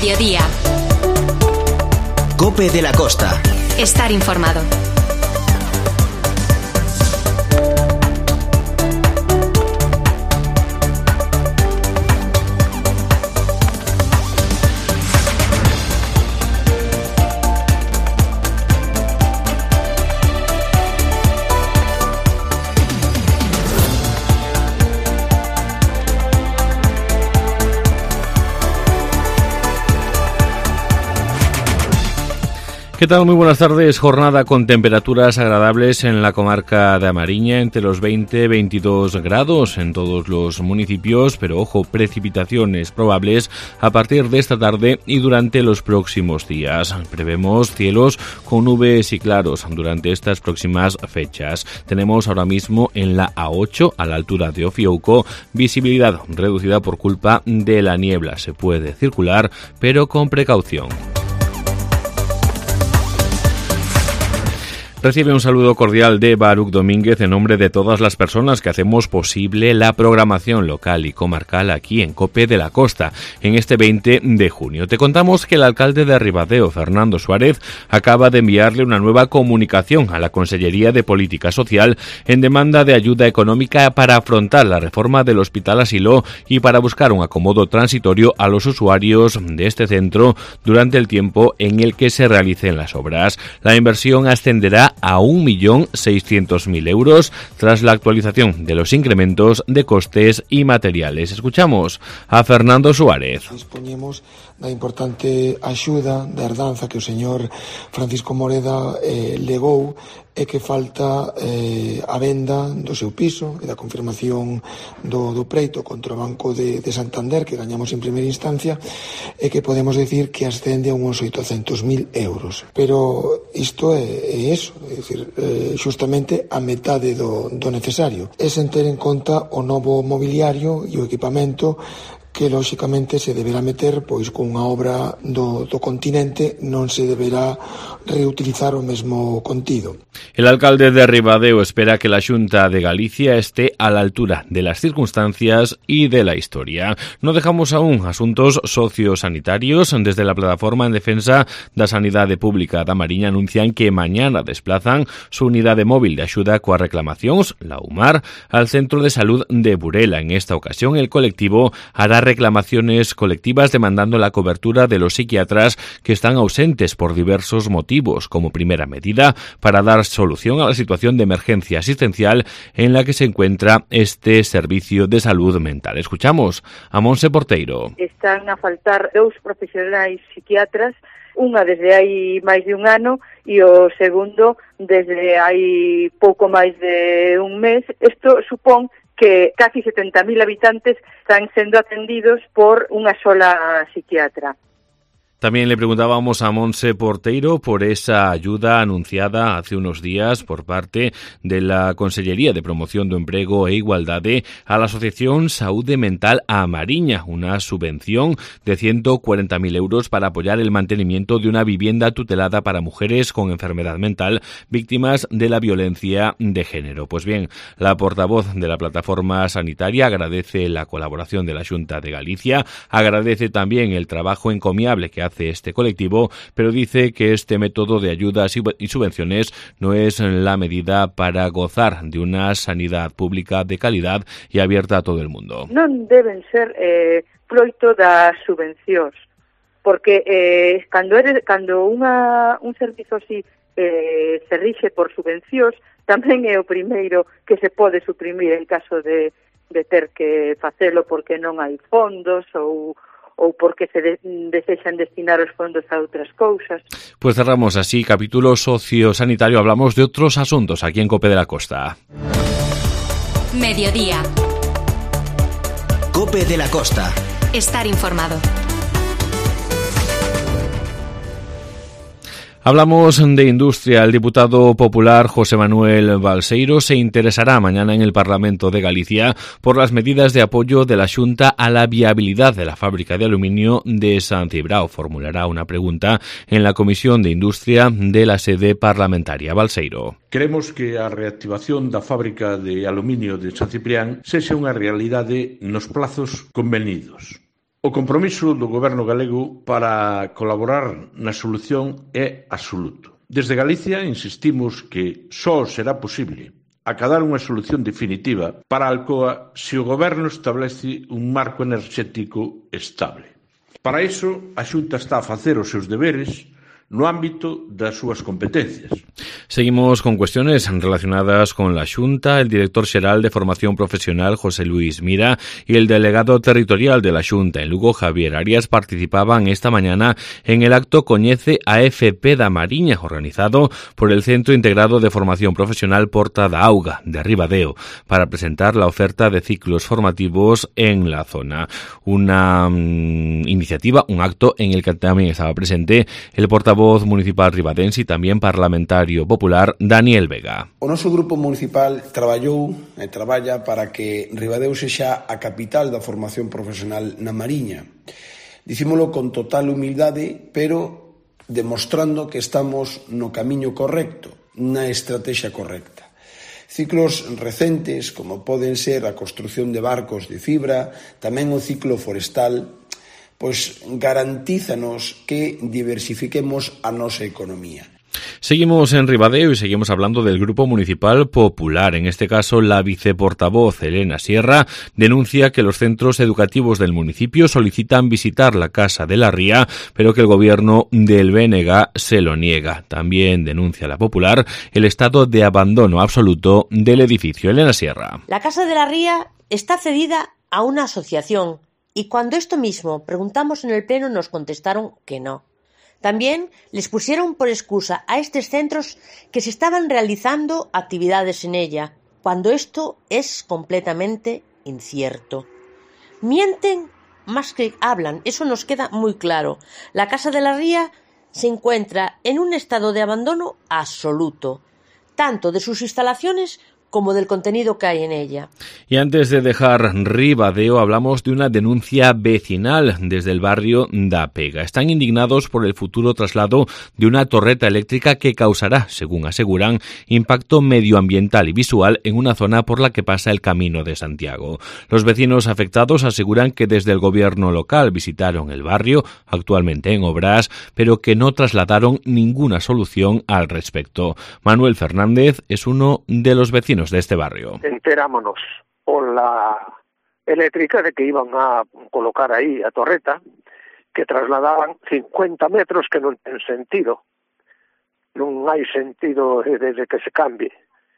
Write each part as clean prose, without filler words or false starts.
Mediodía. COPE de la Costa. Estar informado. ¿Qué tal? Muy buenas tardes. Jornada con temperaturas agradables en la comarca de A Mariña, entre los 20 y 22 grados en todos los municipios, pero ojo, precipitaciones probables a partir de esta tarde y durante los próximos días. Prevemos cielos con nubes y claros durante estas próximas fechas. Tenemos ahora mismo en la A8, a la altura de Ofiouco, visibilidad reducida por culpa de la niebla. Se puede circular, pero con precaución. Recibe un saludo cordial de Baruch Domínguez en nombre de todas las personas que hacemos posible la programación local y comarcal aquí en COPE de la Costa. En este 20 de junio te contamos que el alcalde de Ribadeo, Fernando Suárez, acaba de enviarle una nueva comunicación a la Consellería de Política Social en demanda de ayuda económica para afrontar la reforma del Hospital Asilo y para buscar un acomodo transitorio a los usuarios de este centro durante el tiempo en el que se realicen las obras. La inversión ascenderá a 1.600.000 euros tras la actualización de los incrementos de costes y materiales. Escuchamos a Fernando Suárez. Dispoñemos da importante axuda da herdanza que o señor Francisco Moreda legou e que falta a venda do seu piso e da confirmación do preito contra o Banco de Santander que gañamos en primeira instancia e que podemos decir que ascende a uns 800.000 euros. Pero isto é eso, é dicir, xustamente a metade do necesario. É sen ter en conta o novo mobiliario e o equipamento que lóxicamente se deberá meter pois con unha obra do continente non se deberá reutilizar o mesmo contido. El alcalde de Ribadeo espera que la Xunta de Galicia esté a la altura de las circunstancias y de la historia. No dejamos aún asuntos sociosanitarios. Desde la Plataforma en Defensa da Sanidade Pública da Mariña anuncian que mañana desplazan su unidade móvil de axuda coas reclamacións, la UMAR, al Centro de Salud de Burela. En esta ocasión el colectivo hará reclamaciones colectivas demandando la cobertura de los psiquiatras que están ausentes por diversos motivos, como primera medida para dar solución a la situación de emergencia asistencial en la que se encuentra este servicio de salud mental. Escuchamos a Monse Porteiro. Están a faltar 2 profesionais psiquiatras, unha desde hai máis de un ano e o segundo desde hai pouco máis de un mes. Isto supón que casi 70.000 habitantes están sendo atendidos por unha sola psiquiatra. También le preguntábamos a Monse Porteiro por esa ayuda anunciada hace unos días por parte de la Consellería de Promoción do Emprego e Igualdade a la Asociación Saúde Mental A Mariña, una subvención de 140.000 euros para apoyar el mantenimiento de una vivienda tutelada para mujeres con enfermedad mental víctimas de la violencia de género. Pues bien, la portavoz de la plataforma sanitaria agradece la colaboración de la Xunta de Galicia, agradece también el trabajo encomiable que hace este colectivo, pero dice que este método de ayudas y subvenciones no es la medida para gozar de una sanidad pública de calidad y abierta a todo el mundo. Non deben ser froito das subvencións, porque cando un servizo así se rixe por subvencións, tamén é o primeiro que se pode suprimir en caso de ter que facelo porque non hai fondos ou porque se desexan destinar os fondos a outras cousas. Pues cerramos así capítulo sociosanitario. Hablamos de otros asuntos aquí en COPE de la Costa. Mediodía. COPE de la Costa. Estar informado. Hablamos de industria. El diputado popular José Manuel Balseiro se interesará mañana en el Parlamento de Galicia por las medidas de apoyo de la Xunta a la viabilidad de la fábrica de aluminio de San Cibrao. Formulará una pregunta en la Comisión de Industria de la sede parlamentaria. Balseiro. Queremos que a reactivación da fábrica de aluminio de San Ciprián sexa unha realidade nos plazos convenidos. O compromiso do Goberno galego para colaborar na solución é absoluto. Desde Galicia insistimos que só será posible acadar unha solución definitiva para a Alcoa se o Goberno establece un marco enerxético estable. Para iso, a Xunta está a facer os seus deberes no ámbito das súas competencias. Seguimos con cuestiones relacionadas con la Xunta. El director xeral de Formación Profesional, José Luis Mira, y el delegado territorial de la Xunta en Lugo, Javier Arias, participaban esta mañana en el acto Coñece a FP da Mariña, organizado por el Centro Integrado de Formación Profesional Porta da Auga, de Ribadeo, para presentar la oferta de ciclos formativos en la zona. Una iniciativa, un acto en el que también estaba presente el portavoz municipal ribadense y tamén parlamentario popular Daniel Vega. O noso grupo municipal traballou e traballa para que Ribadeo sexa a capital da formación profesional na Mariña. Dicímolo con total humildade, pero demostrando que estamos no camiño correcto, na estrategia correcta. Ciclos recentes, como poden ser a construción de barcos de fibra, tamén o ciclo forestal, pois garantízanos que diversifiquemos a nosa economía. Seguimos en Ribadeo y seguimos hablando del Grupo Municipal Popular. En este caso, la viceportavoz Elena Sierra denuncia que los centros educativos del municipio solicitan visitar la Casa de la Ría, pero que el gobierno del BNG se lo niega. También denuncia la Popular el estado de abandono absoluto del edificio. Elena Sierra. La Casa de la Ría está cedida a una asociación y cuando esto mismo preguntamos en el pleno nos contestaron que no. También les pusieron por excusa a estos centros que se estaban realizando actividades en ella, cuando esto es completamente incierto. Mienten más que hablan, eso nos queda muy claro. La Casa de la Ría se encuentra en un estado de abandono absoluto, tanto de sus instalaciones como del contenido que hay en ella. Y antes de dejar Ribadeo, hablamos de una denuncia vecinal desde el barrio da Pega. Están indignados por el futuro traslado de una torreta eléctrica que causará, según aseguran, impacto medioambiental y visual en una zona por la que pasa el Camino de Santiago. Los vecinos afectados aseguran que desde el gobierno local visitaron el barrio, actualmente en obras, pero que no trasladaron ninguna solución al respecto. Manuel Fernández es uno de los vecinos de este barrio. Enterámonos por la eléctrica de que iban a colocar aí a torreta, que trasladaban 50 metros que non ten sentido. Non hai sentido de que se cambie.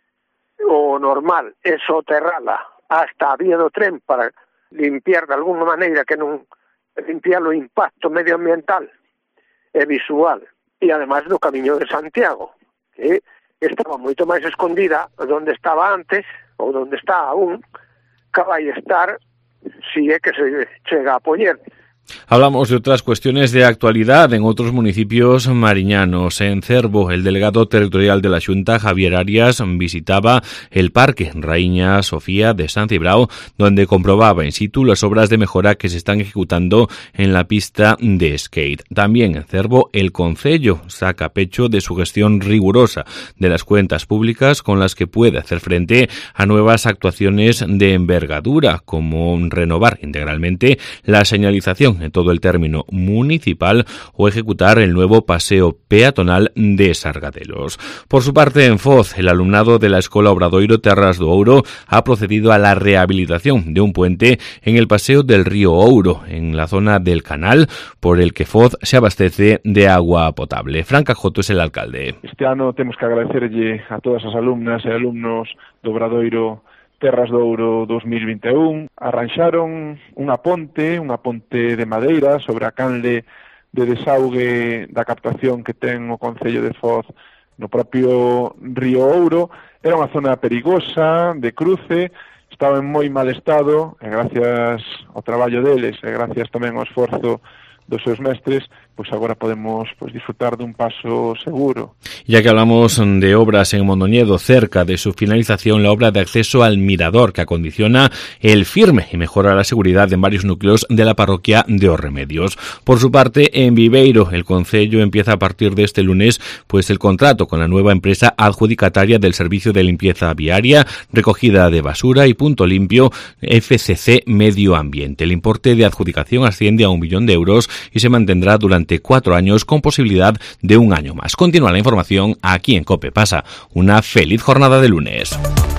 O normal é soterrala hasta a vía do tren para limpiar de alguna maneira que non limpiar o impacto medioambiental e visual e además do Camiño de Santiago, que estaba moito máis escondida onde estaba antes, ou onde está aún, que vai estar si é que se chega a poñer. Hablamos de otras cuestiones de actualidad en otros municipios mariñanos. En Cervo, el delegado territorial de la Xunta, Javier Arias, visitaba el Parque Raíña Sofía de San Cibrao, donde comprobaba in situ las obras de mejora que se están ejecutando en la pista de skate. También en Cervo, el Concello saca pecho de su gestión rigurosa de las cuentas públicas con las que puede hacer frente a nuevas actuaciones de envergadura, como renovar integralmente la señalización en todo el término municipal o ejecutar el nuevo paseo peatonal de Sargadelos. Por su parte, en Foz, el alumnado de la Escola Obradoiro Terras do Ouro ha procedido a la rehabilitación de un puente en el paseo del río Ouro, en la zona del canal, por el que Foz se abastece de agua potable. Fran Cajoto es el alcalde. Este ano temos que agradecerlle a todas as alumnas e alumnos do Obradoiro Terras do Ouro 2021, arranxaron unha ponte de madeira sobre a canle de desaugue da captación que ten o Concello de Foz no propio río Ouro. Era unha zona perigosa, de cruce, estaba en moi mal estado, e gracias ao traballo deles, e gracias tamén ao esforzo dos seus mestres, pois agora podemos disfrutar dun paso seguro. Ya que hablamos de obras en Mondoñedo, cerca de su finalización, la obra de acceso al mirador que acondiciona el Firme y mejora la seguridad en varios núcleos de la parroquia de Os Remedios. Por su parte, en Viveiro, el concello empieza a partir de este lunes pues el contrato con la nueva empresa adjudicataria del servicio de limpieza viaria, recogida de basura y punto limpio FCC Medio Ambiente. El importe de adjudicación asciende a 1 millón de euros y se mantendrá durante 4 años con posibilidad de 1 año más. Continúa la información aquí en COPE. Pasa una feliz jornada de lunes.